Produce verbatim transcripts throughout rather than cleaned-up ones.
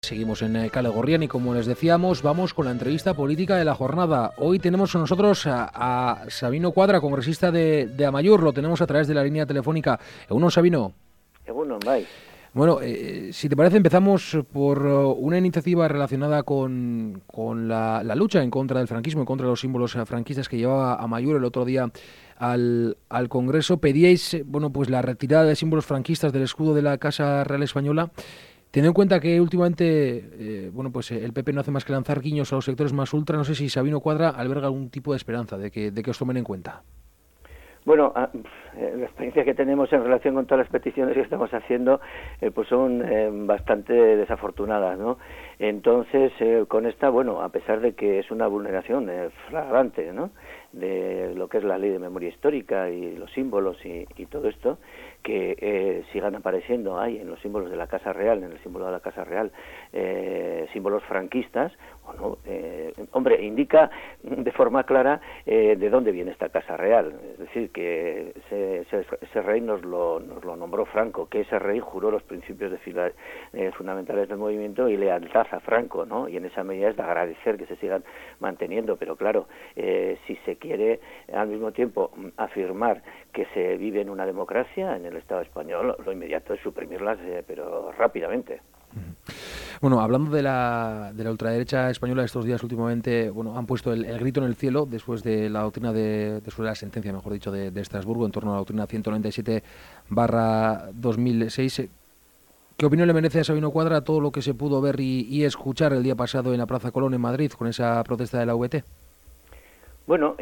Seguimos en Kale Gorrian y como les decíamos, vamos con la entrevista política de la jornada. Hoy tenemos con nosotros a, a Sabino Cuadra, congresista de, de Amaiur, lo tenemos a través de la línea telefónica. Egunon, Sabino. Egunon, bai. Bueno, eh, si te parece, empezamos por una iniciativa relacionada con, con la, la lucha en contra del franquismo, en contra de los símbolos franquistas que llevaba Amaiur el otro día al, al Congreso. Pedíais, bueno, pues la retirada de símbolos franquistas del escudo de la Casa Real Española. Teniendo en cuenta que últimamente, eh, bueno, pues el P P no hace más que lanzar guiños a los sectores más ultra, no sé si Sabino Cuadra alberga algún tipo de esperanza de que, de que os tomen en cuenta. Bueno, la experiencia que tenemos en relación con todas las peticiones que estamos haciendo, eh, pues son eh, bastante desafortunadas, ¿no? Entonces, eh, con esta, bueno, a pesar de que es una vulneración eh, flagrante, ¿no?, de lo que es la ley de memoria histórica y los símbolos y, y todo esto, que eh, sigan apareciendo ahí en los símbolos de la Casa Real, en el símbolo de la Casa Real, eh, símbolos franquistas, bueno, eh, hombre, indica de forma clara eh, de dónde viene esta Casa Real. Es decir, que ese, ese, ese rey nos lo, nos lo nombró Franco, que ese rey juró los principios de fila, eh, fundamentales del movimiento y lealtad a Franco, ¿no? Y en esa medida es de agradecer que se sigan manteniendo, pero claro, eh, si se quiere al mismo tiempo afirmar que se vive en una democracia en el Estado español, lo inmediato es suprimirlas, eh, pero rápidamente. Bueno, hablando de la, de la ultraderecha española, estos días últimamente, bueno, han puesto el, el grito en el cielo después de la doctrina de, después de la sentencia, mejor dicho, de, de Estrasburgo en torno a la doctrina ciento noventa y siete barra dos mil seis. ¿Qué opinión le merece a Sabino Cuadra todo lo que se pudo ver y, y escuchar el día pasado en la Plaza Colón en Madrid con esa protesta de la V T? Bueno,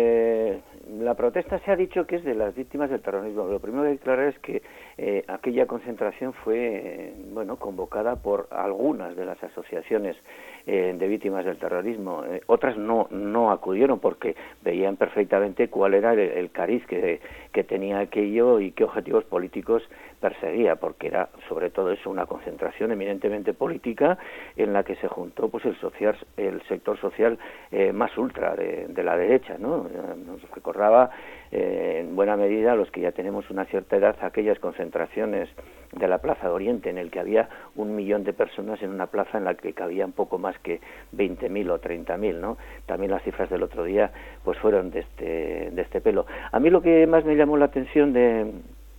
eh, la protesta se ha dicho que es de las víctimas del terrorismo. Lo primero que hay que aclarar es que eh, aquella concentración fue, eh, bueno, convocada por algunas de las asociaciones eh, de víctimas del terrorismo. Eh, otras no no acudieron porque veían perfectamente cuál era el, el cariz que, que tenía aquello y qué objetivos políticos perseguía, porque era sobre todo eso, una concentración eminentemente política en la que se juntó pues el social, el sector social eh, más ultra de, de la derecha, ¿no? Nos recordaba eh, en buena medida, los que ya tenemos una cierta edad, aquellas concentraciones de la Plaza de Oriente en el que había un millón de personas en una plaza en la que cabían poco más que veinte mil o treinta mil, ¿no? También las cifras del otro día pues fueron de este, de este pelo. A mí lo que más me llamó la atención de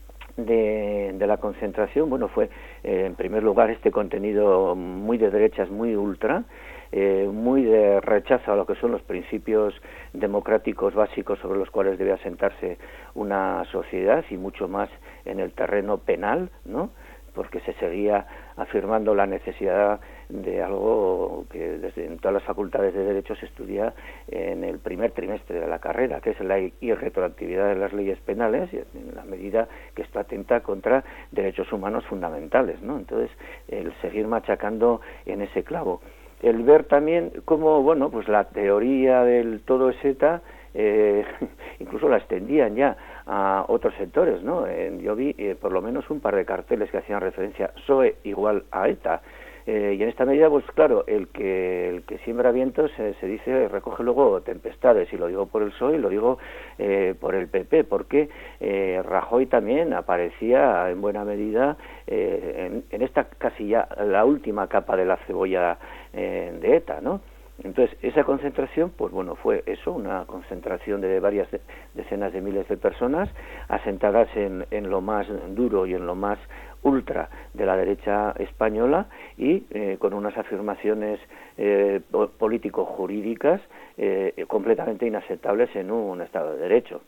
De, de la concentración, bueno, fue eh, en primer lugar este contenido muy de derechas, muy ultra, eh, muy de rechazo a lo que son los principios democráticos básicos sobre los cuales debe asentarse una sociedad y mucho más en el terreno penal, ¿no?, porque se seguía afirmando la necesidad de algo que desde en todas las facultades de Derecho se estudia en el primer trimestre de la carrera, que es la irretroactividad de las leyes penales, en la medida que esto atenta contra derechos humanos fundamentales, ¿no? Entonces, el seguir machacando en ese clavo. El ver también cómo, bueno, pues la teoría del todo es ETA, eh, incluso la extendían ya a otros sectores, ¿no? Eh, yo vi eh, por lo menos un par de carteles que hacían referencia P S O E igual a ETA, eh, y en esta medida, pues claro, el que el que siembra vientos eh, se dice recoge luego tempestades, y lo digo por el P S O E y lo digo eh, por el P P, porque eh, Rajoy también aparecía en buena medida eh, en, en esta casi ya la última capa de la cebolla eh, de ETA, ¿no? Entonces, esa concentración, pues bueno, fue eso, una concentración de varias de, decenas de miles de personas asentadas en, en lo más duro y en lo más ultra de la derecha española y eh, con unas afirmaciones eh, político-jurídicas eh, completamente inaceptables en un Estado de Derecho.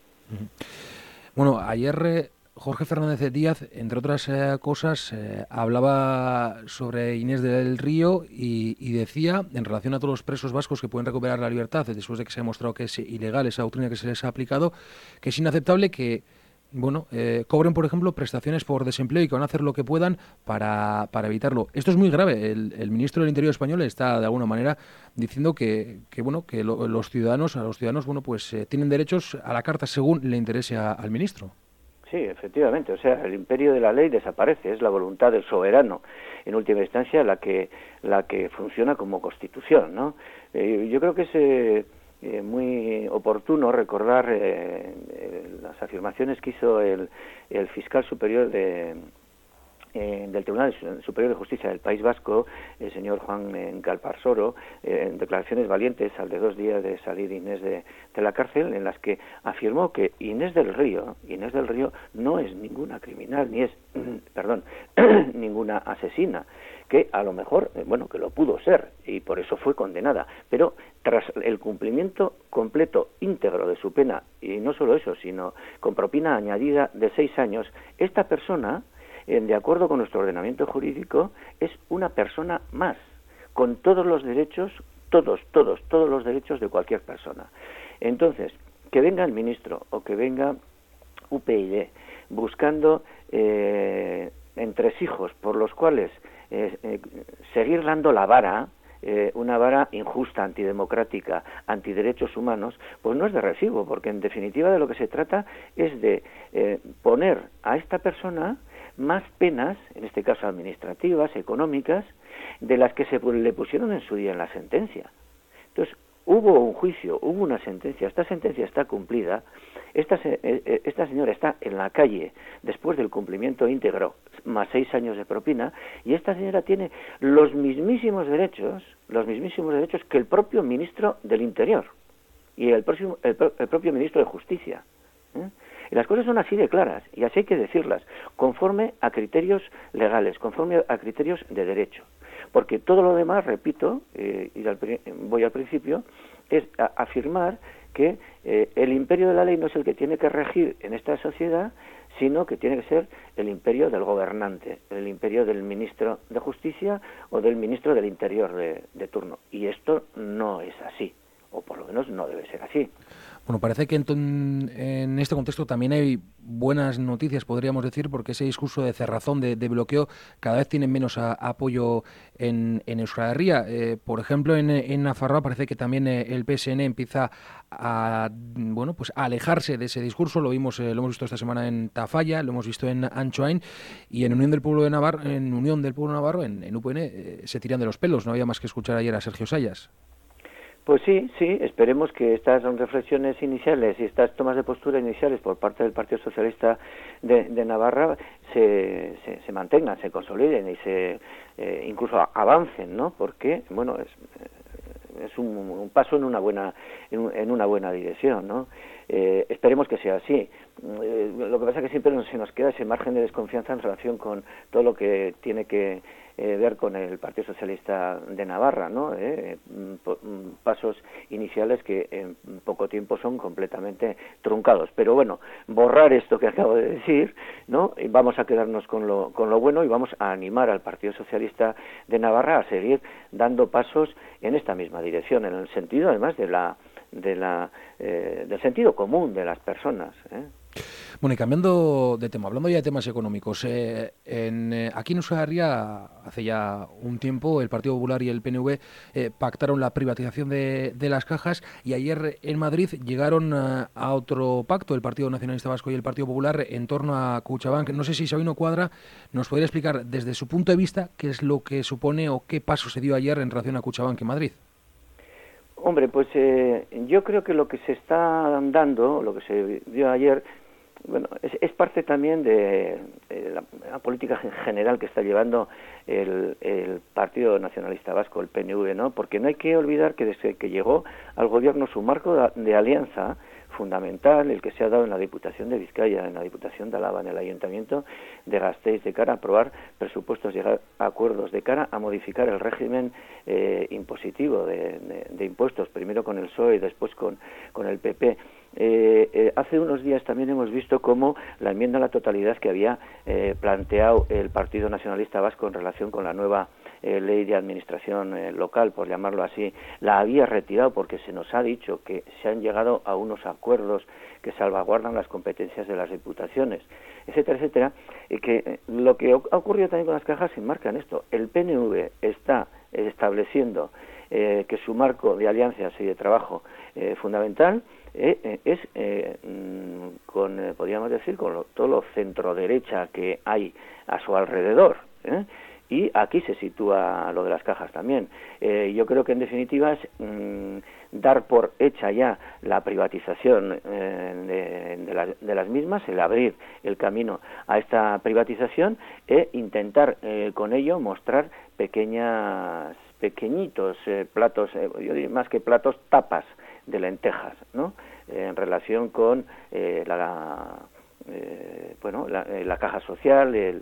Bueno, ayer eh, Jorge Fernández Díaz, entre otras eh, cosas, eh, hablaba sobre Inés del Río y, y decía, en relación a todos los presos vascos que pueden recuperar la libertad después de que se ha demostrado que es ilegal esa doctrina que se les ha aplicado, que es inaceptable que bueno, eh, cobren, por ejemplo, prestaciones por desempleo y que van a hacer lo que puedan para, para evitarlo. Esto es muy grave. El, el ministro del Interior español está, de alguna manera, diciendo que, que bueno, que lo, los ciudadanos, a los ciudadanos, bueno, pues eh, tienen derechos a la carta según le interese a, al ministro. Sí, efectivamente, o sea, el imperio de la ley desaparece, es la voluntad del soberano, en última instancia, la que la que funciona como constitución, ¿no? Eh, yo creo que es eh, eh, muy oportuno recordar eh, eh, las afirmaciones que hizo el, el fiscal superior de Eh, del Tribunal Superior de Justicia del País Vasco, el señor Juan eh, Galparsoro, eh, en declaraciones valientes al de dos días de salir Inés de, de la cárcel, en las que afirmó que Inés del Río, Inés del Río no es ninguna criminal, ni es, perdón, ninguna asesina, que a lo mejor, eh, bueno, que lo pudo ser, y por eso fue condenada, pero tras el cumplimiento completo, íntegro de su pena, y no solo eso, sino con propina añadida de seis años, esta persona, de acuerdo con nuestro ordenamiento jurídico, es una persona más, con todos los derechos, todos, todos, todos los derechos de cualquier persona. Entonces, que venga el ministro o que venga U P YD buscando eh, entresijos por los cuales eh, eh, seguir dando la vara, eh, una vara injusta, antidemocrática, antiderechos humanos, pues no es de recibo, porque en definitiva de lo que se trata es de eh, poner a esta persona más penas, en este caso administrativas, económicas, de las que se le pusieron en su día en la sentencia. Entonces, hubo un juicio, hubo una sentencia, esta sentencia está cumplida, esta, esta señora está en la calle después del cumplimiento íntegro, más seis años de propina, y esta señora tiene los mismísimos derechos, los mismísimos derechos que el propio ministro del Interior y el, próximo, el, el propio ministro de Justicia. ¿eh? Y las cosas son así de claras, y así hay que decirlas, conforme a criterios legales, conforme a criterios de derecho. Porque todo lo demás, repito, eh, y al, voy al principio, es a, afirmar que eh, el imperio de la ley no es el que tiene que regir en esta sociedad, sino que tiene que ser el imperio del gobernante, el imperio del ministro de Justicia o del ministro del Interior de, de turno. Y esto no es así, o por lo menos no debe ser así. Bueno, parece que en, en este contexto también hay buenas noticias, podríamos decir, porque ese discurso de cerrazón, de, de bloqueo, cada vez tiene menos a, apoyo en, en Euskal Herria. Eh, por ejemplo, en, en Nafarroa parece que también eh, el P S N empieza a, bueno, pues a alejarse de ese discurso. Lo vimos, eh, lo hemos visto esta semana en Tafalla, lo hemos visto en Anchoain, y en Unión del Pueblo de Navarro, en Unión del Pueblo Navarro, en, en U P N, eh, se tiran de los pelos. No había más que escuchar ayer a Sergio Sayas. Pues sí, sí, esperemos que estas reflexiones iniciales y estas tomas de postura iniciales por parte del Partido Socialista de, de Navarra se, se, se mantengan, se consoliden y se eh, incluso avancen, ¿no? Porque, bueno, es, es un, un paso en una buena en, en una buena dirección, ¿no? Eh, esperemos que sea así. Eh, lo que pasa es que siempre se nos queda ese margen de desconfianza en relación con todo lo que tiene que Eh, ver con el Partido Socialista de Navarra, ¿no? Eh, pasos iniciales que en poco tiempo son completamente truncados. Pero bueno, borrar esto que acabo de decir, ¿no? Y vamos a quedarnos con lo, con lo bueno y vamos a animar al Partido Socialista de Navarra a seguir dando pasos en esta misma dirección, en el sentido además de la, de la, eh, del sentido común de las personas, ¿eh? Bueno, y cambiando de tema, hablando ya de temas económicos, eh, en, eh, aquí en Euskal Herria, hace ya un tiempo, el Partido Popular y el P N V eh, pactaron la privatización de, de las cajas, y ayer en Madrid llegaron a, a otro pacto, el Partido Nacionalista Vasco y el Partido Popular, en torno a Kutxabank. No sé si Sabino Cuadra nos podría explicar desde su punto de vista qué es lo que supone o qué paso se dio ayer en relación a Kutxabank en Madrid. Hombre, pues eh, yo creo que lo que se está dando, lo que se dio ayer, bueno, es, es parte también de, de la, la política general que está llevando el, el Partido Nacionalista Vasco, el P N V, ¿no? Porque no hay que olvidar que desde que llegó al gobierno su marco de, de alianza fundamental, el que se ha dado en la Diputación de Vizcaya, en la Diputación de Álava, en el Ayuntamiento de Gasteiz, de cara a aprobar presupuestos, llegar a acuerdos, de cara a modificar el régimen eh, impositivo de, de, de impuestos, primero con el P S O E y después con, con el P P. Eh, eh, hace unos días también hemos visto cómo la enmienda a la totalidad que había eh, planteado el Partido Nacionalista Vasco en relación con la nueva eh, ley de administración eh, local, por llamarlo así, la había retirado porque se nos ha dicho que se han llegado a unos acuerdos que salvaguardan las competencias de las diputaciones, etcétera, etcétera, y que eh, lo que ha ocurrido también con las cajas se enmarca en esto. El P N V está eh, estableciendo eh, que su marco de alianzas y de trabajo eh, fundamental Eh, eh, es, eh, con, eh, podríamos decir, con lo, todo lo centro-derecha que hay a su alrededor, ¿eh? Y aquí se sitúa lo de las cajas también. Eh, yo creo que en definitiva es mmm, dar por hecha ya la privatización eh, de, de, la, de las mismas, el abrir el camino a esta privatización e intentar eh, con ello mostrar pequeñas, pequeñitos eh, platos, eh, yo diría más que platos, tapas de lentejas, ¿no? Eh, en relación con eh, la, eh, bueno, la, eh, la caja social, el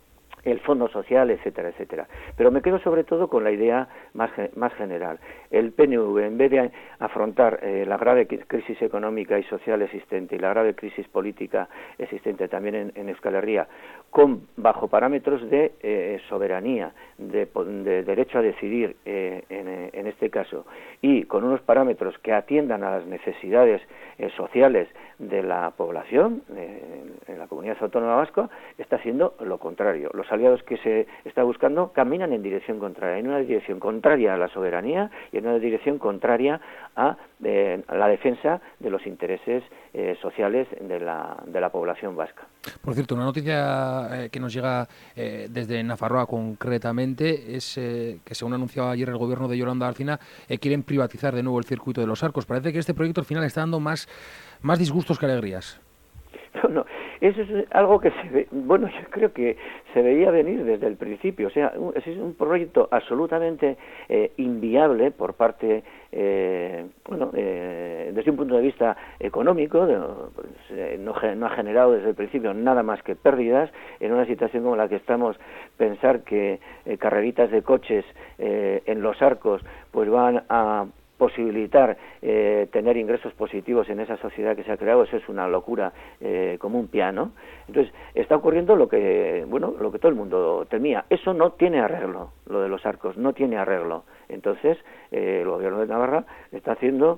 el fondo social, etcétera, etcétera. Pero me quedo sobre todo con la idea más, más general. El P N V, en vez de afrontar eh, la grave crisis económica y social existente y la grave crisis política existente también en, en Euskal Herria, con, bajo parámetros de eh, soberanía, de, de derecho a decidir eh, en, en este caso, y con unos parámetros que atiendan a las necesidades eh, sociales de la población, eh, en la comunidad autónoma vasca, está haciendo lo contrario. Los aliados que se está buscando caminan en dirección contraria, en una dirección contraria a la soberanía y en una dirección contraria a, eh, a la defensa de los intereses eh, sociales de la, de la población vasca. Por cierto, una noticia eh, que nos llega eh, desde Nafarroa concretamente es eh, que, según anunció ayer el gobierno de Yolanda Alcina, eh, quieren privatizar de nuevo el circuito de los Arcos. Parece que este proyecto al final está dando más, más disgustos que alegrías. No, no, eso es algo que se ve, bueno, yo creo que se veía venir desde el principio. O sea, es un proyecto absolutamente eh, inviable por parte, eh, bueno, eh, desde un punto de vista económico, de, pues, eh, no, no ha generado desde el principio nada más que pérdidas. En una situación como la que estamos, pensar que eh, carreritas de coches eh, en los Arcos pues van a posibilitar eh, tener ingresos positivos en esa sociedad que se ha creado, eso es una locura eh, como un piano. Entonces, está ocurriendo lo que, bueno, lo que todo el mundo temía. Eso no tiene arreglo, lo de los Arcos, no tiene arreglo. Entonces, eh, el gobierno de Navarra está haciendo,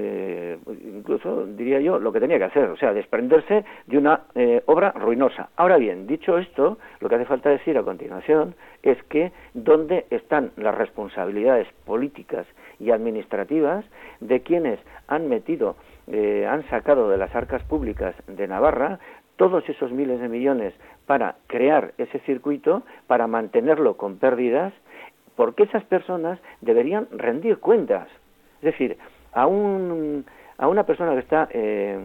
eh, incluso, diría yo, lo que tenía que hacer, o sea, desprenderse de una eh, obra ruinosa. Ahora bien, dicho esto, lo que hace falta decir a continuación es que dónde están las responsabilidades políticas y administrativas de quienes han metido, eh, han sacado de las arcas públicas de Navarra todos esos miles de millones para crear ese circuito, para mantenerlo con pérdidas, porque esas personas deberían rendir cuentas. Es decir, a un a una persona que está eh,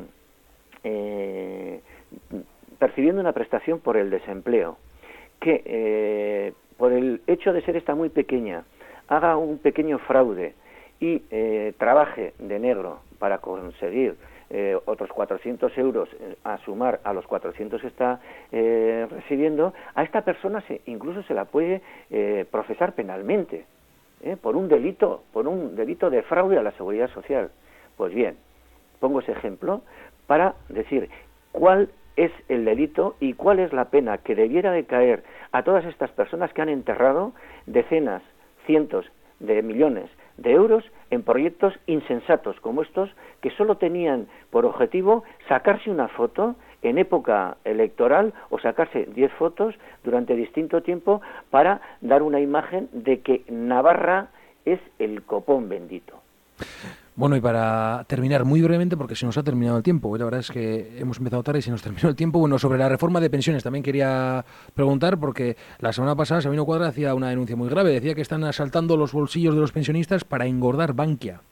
eh, percibiendo una prestación por el desempleo, que eh, por el hecho de ser esta muy pequeña, haga un pequeño fraude y eh, trabaje de negro para conseguir eh, otros cuatrocientos euros eh, a sumar a los cuatrocientos que está eh, recibiendo, a esta persona se, incluso se la puede eh, procesar penalmente eh, por un delito, por un delito de fraude a la seguridad social. Pues bien, pongo ese ejemplo para decir cuál es el delito y cuál es la pena que debiera de caer a todas estas personas que han enterrado decenas, cientos de millones de euros en proyectos insensatos como estos, que solo tenían por objetivo sacarse una foto en época electoral o sacarse diez fotos durante distinto tiempo para dar una imagen de que Navarra es el copón bendito. Bueno, y para terminar muy brevemente, porque se nos ha terminado el tiempo, la verdad es que hemos empezado tarde y se nos terminó el tiempo. Bueno, sobre la reforma de pensiones también quería preguntar, porque la semana pasada Sabino Cuadra hacía una denuncia muy grave, decía que están asaltando los bolsillos de los pensionistas para engordar Bankia.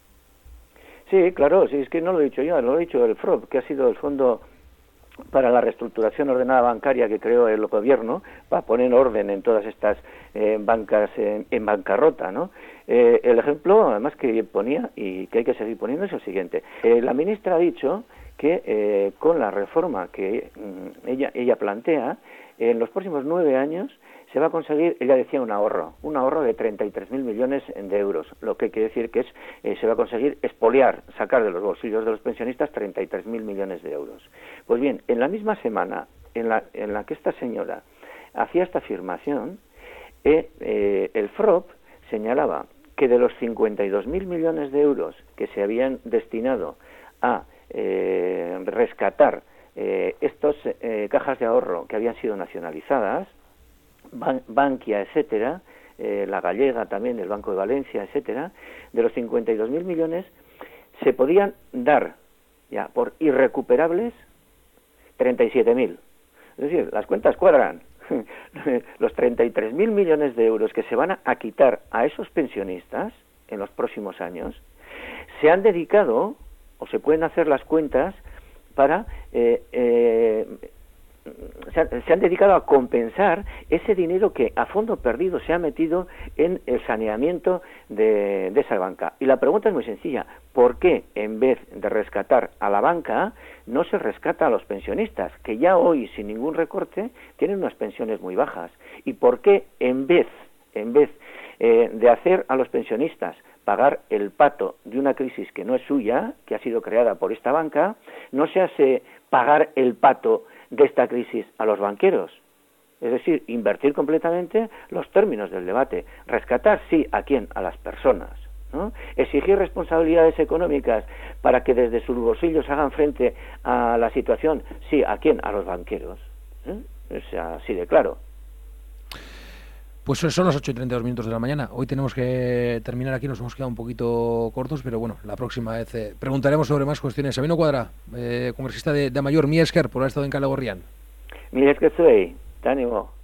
Sí, claro, sí, es que no lo he dicho yo, lo he dicho el F R O B, que ha sido el Fondo para la Reestructuración Ordenada Bancaria que creó el gobierno, para poner orden en todas estas eh, bancas en, en bancarrota, ¿no? Eh, el ejemplo, además, que ponía y que hay que seguir poniendo es el siguiente. Eh, la ministra ha dicho que eh, con la reforma que mm, ella, ella plantea, en los próximos nueve años se va a conseguir, ella decía, un ahorro, un ahorro de treinta y tres mil millones de euros, lo que quiere decir que es eh, se va a conseguir expoliar, sacar de los bolsillos de los pensionistas treinta y tres mil millones de euros. Pues bien, en la misma semana en la, en la que esta señora hacía esta afirmación, eh, eh, el F R O B señalaba que de los cincuenta y dos mil millones de euros que se habían destinado a eh, rescatar eh, estos eh, cajas de ahorro que habían sido nacionalizadas, Ban- Bankia, etcétera, eh, la Gallega también, el Banco de Valencia, etcétera, de los cincuenta y dos mil millones se podían dar ya por irrecuperables treinta y siete mil. Es decir, las cuentas cuadran. los treinta y tres mil millones de euros que se van a quitar a esos pensionistas en los próximos años, se han dedicado, o se pueden hacer las cuentas, para... Eh, eh, se, han, se han dedicado a compensar ese dinero que a fondo perdido se ha metido en el saneamiento de, de esa banca. Y la pregunta es muy sencilla: ¿por qué en vez de rescatar a la banca no se rescata a los pensionistas, que ya hoy sin ningún recorte tienen unas pensiones muy bajas? ¿Y por qué en vez, en vez eh, de hacer a los pensionistas pagar el pato de una crisis que no es suya, que ha sido creada por esta banca, no se hace pagar el pato de esta crisis a los banqueros? Es decir, invertir completamente los términos del debate. Rescatar, sí, ¿a quién? A las personas, ¿no? Exigir responsabilidades económicas para que desde sus bolsillos hagan frente a la situación, sí, ¿a quién? A los banqueros, ¿eh? Es así de claro. Pues son las ocho y treinta y dos minutos de la mañana. Hoy tenemos que terminar aquí, nos hemos quedado un poquito cortos, pero bueno, la próxima vez eh, preguntaremos sobre más cuestiones. Sabino Cuadra, eh, congresista de, de Amaiur, mi esker por haber estado en Kale Gorrian. Mi esker zuei, te animo.